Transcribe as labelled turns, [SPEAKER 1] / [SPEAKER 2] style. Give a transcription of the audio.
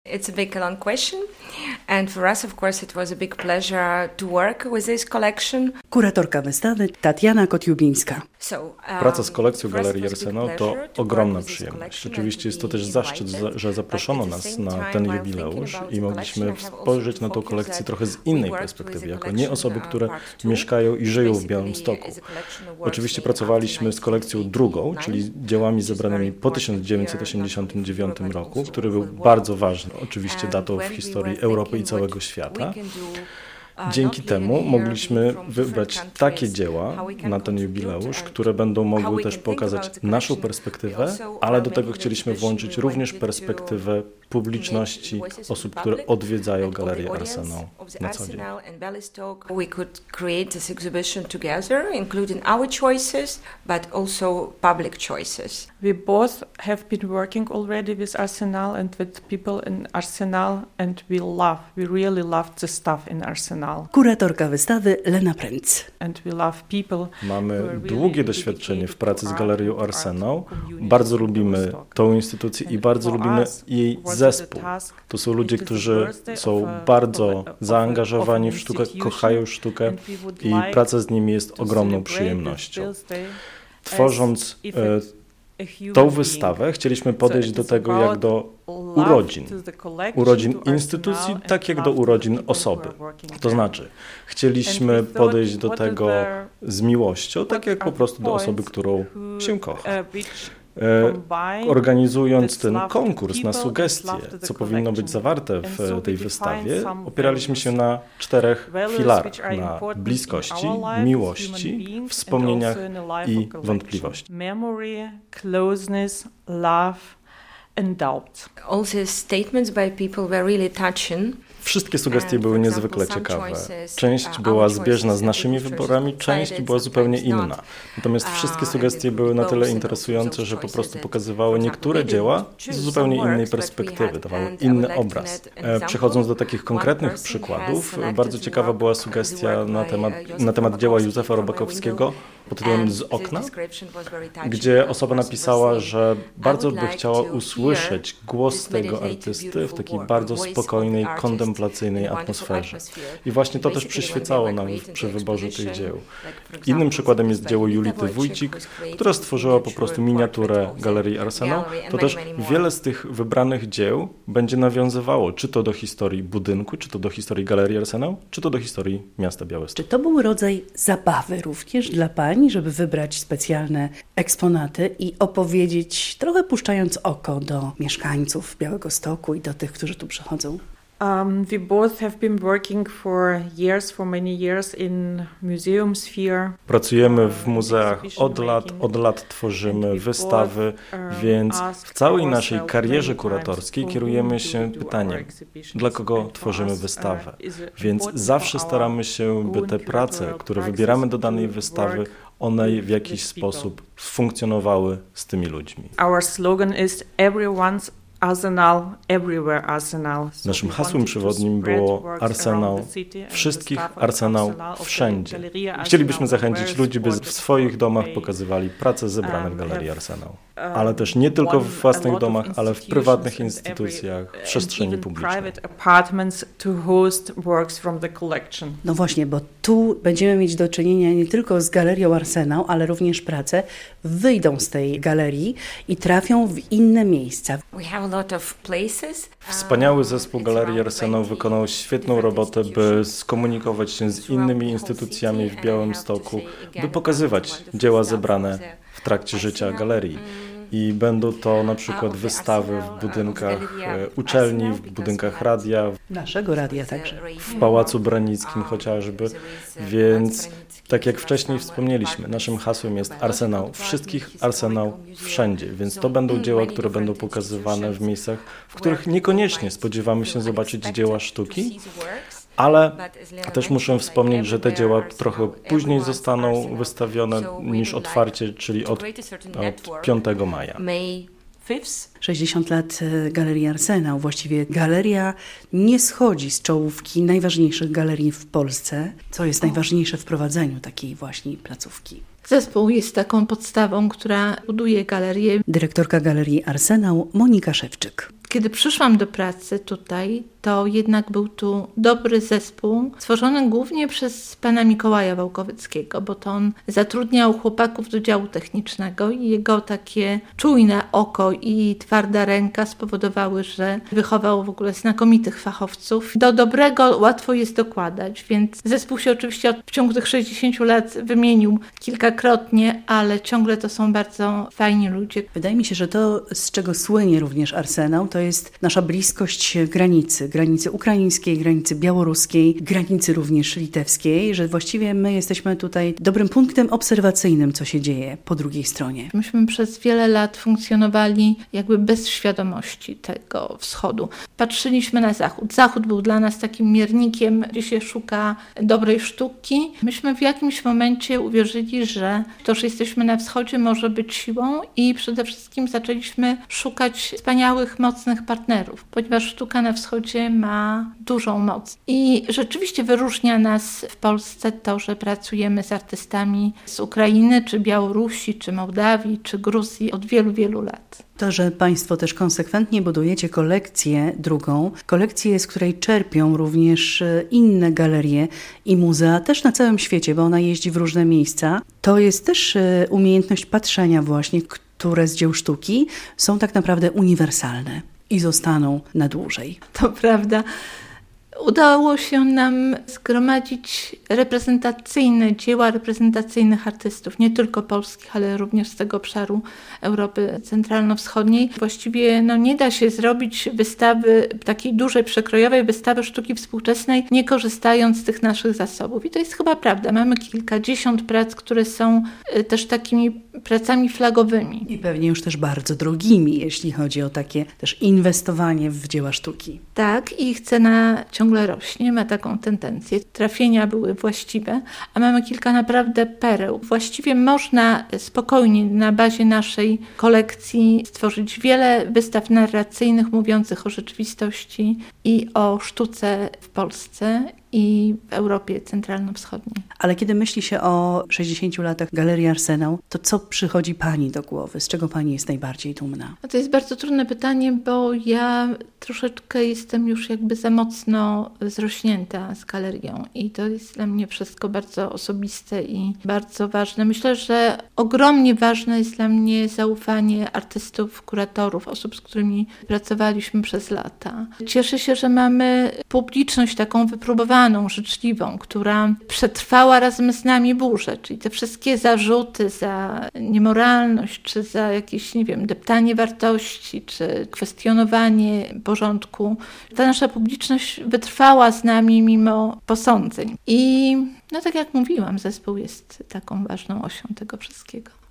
[SPEAKER 1] It's a big long question and for us of course it was a big pleasure to work with this collection.
[SPEAKER 2] Kuratorka wystawy Tatiana Kotiubińska.
[SPEAKER 3] Praca z kolekcją Galerii Arsenał to ogromna przyjemność. Oczywiście jest to też zaszczyt, że zaproszono nas na ten jubileusz i mogliśmy spojrzeć na tą kolekcję trochę z innej perspektywy, jako nie osoby, które mieszkają i żyją w Białymstoku. Oczywiście pracowaliśmy z kolekcją drugą, czyli dziełami zebranymi po 1989 roku, który był bardzo ważny, oczywiście datą w historii Europy i całego świata. Dzięki temu mogliśmy wybrać takie dzieła na ten jubileusz, które będą mogły też pokazać naszą perspektywę, ale do tego chcieliśmy włączyć również perspektywę publiczności, osób, które odwiedzają Galerię Arsenał na co dzień.
[SPEAKER 1] We could create this exhibition together, including our choices, but also public choices.
[SPEAKER 4] We both have been working already with Arsenal and with people in Arsenal, and we really loved the stuff in Arsenal.
[SPEAKER 2] Kuratorka wystawy Lena Pręc.
[SPEAKER 4] And we love people.
[SPEAKER 3] Mamy długie doświadczenie w pracy z Galerią Arsenał. Bardzo lubimy tą instytucję i bardzo lubimy jej zespół. To są ludzie, którzy są bardzo zaangażowani w sztukę, kochają sztukę i praca z nimi jest ogromną przyjemnością. Tworząc tą wystawę chcieliśmy podejść do tego jak do urodzin instytucji, tak jak do urodzin osoby. To znaczy, chcieliśmy podejść do tego z miłością, tak jak po prostu do osoby, którą się kocha. Organizując ten konkurs na sugestie, co powinno być zawarte w tej wystawie, opieraliśmy się na 4 filarach, na bliskości, miłości, wspomnieniach i wątpliwości.
[SPEAKER 4] Memory, closeness, love and doubt.
[SPEAKER 1] All these statements by people were really touching.
[SPEAKER 3] Wszystkie sugestie były niezwykle ciekawe. Część była zbieżna z naszymi wyborami, część była zupełnie inna. Natomiast wszystkie sugestie były na tyle interesujące, że po prostu pokazywały niektóre dzieła z zupełnie innej perspektywy, dawały inny obraz. Przechodząc do takich konkretnych przykładów, bardzo ciekawa była sugestia na temat dzieła Józefa Robakowskiego pod tytułem Z okna, gdzie osoba napisała, że bardzo by chciała usłyszeć głos tego artysty w takiej bardzo spokojnej, kontemplacyjnej atmosferze. I właśnie to też przyświecało nam przy wyborze tych dzieł. Innym przykładem jest dzieło Julity Wójcik, która stworzyła po prostu miniaturę Galerii Arsenał. To też wiele z tych wybranych dzieł będzie nawiązywało, czy to do historii budynku, czy to do historii Galerii Arsenał, czy to do historii miasta Białystok.
[SPEAKER 2] Czy to był rodzaj zabawy również dla Pani, żeby wybrać specjalne eksponaty i opowiedzieć, trochę puszczając oko do mieszkańców Białegostoku i do tych, którzy tu przychodzą?
[SPEAKER 4] We both have been working for many years in museum sphere.
[SPEAKER 3] Pracujemy w muzeach od lat tworzymy wystawy, więc w całej naszej karierze kuratorskiej kierujemy się pytaniem, dla kogo tworzymy wystawę. Więc zawsze staramy się, by te prace, które wybieramy do danej wystawy, one w jakiś sposób funkcjonowały z tymi ludźmi.
[SPEAKER 4] Our slogan is everyone's Arsenal, everywhere Arsenal.
[SPEAKER 3] Naszym hasłem przewodnim było Arsenał wszystkich, Arsenał wszędzie. Chcielibyśmy zachęcić ludzi, by w swoich domach pokazywali prace zebrane w Galerii Arsenał. Ale też nie tylko w własnych domach, ale w prywatnych instytucjach, w przestrzeni publicznej.
[SPEAKER 2] No właśnie, bo tu będziemy mieć do czynienia nie tylko z Galerią Arsenał, ale również prace wyjdą z tej galerii i trafią w inne miejsca.
[SPEAKER 3] Wspaniały zespół Galerii Arsenał wykonał świetną robotę, by skomunikować się z innymi instytucjami w Białymstoku, by pokazywać dzieła zebrane w trakcie życia galerii. I będą to na przykład wystawy w budynkach uczelni, w budynkach radia.
[SPEAKER 2] Naszego radia także.
[SPEAKER 3] W Pałacu Branickim chociażby. Więc tak jak wcześniej wspomnieliśmy, naszym hasłem jest Arsenał wszystkich, Arsenał wszędzie. Więc to będą dzieła, które będą pokazywane w miejscach, w których niekoniecznie spodziewamy się zobaczyć dzieła sztuki. Ale też muszę wspomnieć, że te dzieła trochę później zostaną wystawione niż otwarcie, czyli od 5 maja.
[SPEAKER 2] 60 lat Galerii Arsenał. Właściwie galeria nie schodzi z czołówki najważniejszych galerii w Polsce. Co jest najważniejsze w prowadzeniu takiej właśnie placówki?
[SPEAKER 5] Zespół jest taką podstawą, która buduje galerię.
[SPEAKER 2] Dyrektorka Galerii Arsenał Monika Szewczyk.
[SPEAKER 5] Kiedy przyszłam do pracy tutaj, to jednak był tu dobry zespół, stworzony głównie przez pana Mikołaja Wałkowyckiego, bo to on zatrudniał chłopaków do działu technicznego i jego takie czujne oko i twarda ręka spowodowały, że wychował w ogóle znakomitych fachowców. Do dobrego łatwo jest dokładać, więc zespół się oczywiście w ciągu tych 60 lat wymienił kilkakrotnie, ale ciągle to są bardzo fajni ludzie.
[SPEAKER 2] Wydaje mi się, że to, z czego słynie również Arsenał, to jest nasza bliskość granicy ukraińskiej, granicy białoruskiej, granicy również litewskiej, że właściwie my jesteśmy tutaj dobrym punktem obserwacyjnym, co się dzieje po drugiej stronie.
[SPEAKER 5] Myśmy przez wiele lat funkcjonowali jakby bez świadomości tego wschodu. Patrzyliśmy na zachód. Zachód był dla nas takim miernikiem, gdzie się szuka dobrej sztuki. Myśmy w jakimś momencie uwierzyli, że to, że jesteśmy na wschodzie, może być siłą i przede wszystkim zaczęliśmy szukać wspaniałych, mocnych partnerów, ponieważ sztuka na wschodzie ma dużą moc. I rzeczywiście wyróżnia nas w Polsce to, że pracujemy z artystami z Ukrainy, czy Białorusi, czy Mołdawii, czy Gruzji od wielu, wielu lat.
[SPEAKER 2] To, że Państwo też konsekwentnie budujecie kolekcję drugą, kolekcję, z której czerpią również inne galerie i muzea, też na całym świecie, bo ona jeździ w różne miejsca, to jest też umiejętność patrzenia właśnie, które z dzieł sztuki są tak naprawdę uniwersalne i zostaną na dłużej.
[SPEAKER 5] To prawda. Udało się nam zgromadzić reprezentacyjne dzieła reprezentacyjnych artystów, nie tylko polskich, ale również z tego obszaru Europy Centralno-Wschodniej. Właściwie nie da się zrobić wystawy, takiej dużej, przekrojowej wystawy sztuki współczesnej, nie korzystając z tych naszych zasobów. I to jest chyba prawda. Mamy kilkadziesiąt prac, które są też takimi pracami flagowymi.
[SPEAKER 2] I pewnie już też bardzo drogimi, jeśli chodzi o takie też inwestowanie w dzieła sztuki.
[SPEAKER 5] Tak, i cena ciągle rośnie, ma taką tendencję. Trafienia były właściwe, a mamy kilka naprawdę pereł. Właściwie można spokojnie na bazie naszej kolekcji stworzyć wiele wystaw narracyjnych mówiących o rzeczywistości i o sztuce w Polsce i w Europie Centralno-Wschodniej.
[SPEAKER 2] Ale kiedy myśli się o 60 latach Galerii Arsenał, to co przychodzi Pani do głowy? Z czego Pani jest najbardziej dumna?
[SPEAKER 5] To jest bardzo trudne pytanie, bo ja troszeczkę jestem już jakby za mocno zrośnięta z galerią i to jest dla mnie wszystko bardzo osobiste i bardzo ważne. Myślę, że ogromnie ważne jest dla mnie zaufanie artystów, kuratorów, osób, z którymi pracowaliśmy przez lata. Cieszę się, że mamy publiczność taką wypróbowaną, życzliwą, która przetrwała razem z nami burzę, czyli te wszystkie zarzuty za niemoralność, czy za jakieś, deptanie wartości, czy kwestionowanie porządku. Ta nasza publiczność wytrwała z nami mimo posądzeń. I tak jak mówiłam, zespół jest taką ważną osią tego wszystkiego.